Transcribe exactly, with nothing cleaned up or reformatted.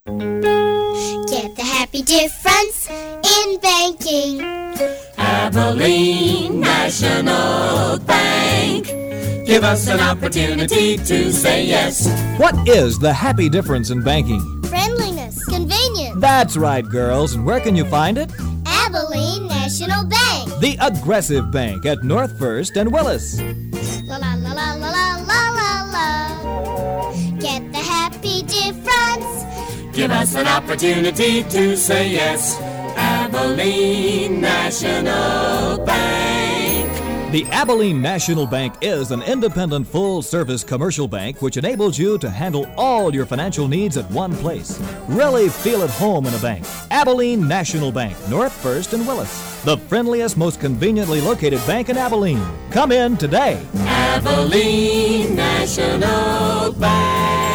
Get the happy difference in banking. Abilene National Bank. Give us an opportunity to say yes. What is the happy difference in banking? Friendliness, convenience. That's right, girls. And where can you find it? Abilene National Bank. The aggressive bank at North First and Willis. La la la la la la la la la. Get the happy difference. Give us an opportunity to say yes. Abilene National Bank. The Abilene National Bank is an independent full-service commercial bank which enables you to handle all your financial needs at one place. Really feel at home in a bank. Abilene National Bank, North First and Willis. The friendliest, most conveniently located bank in Abilene. Come in today. Abilene National Bank.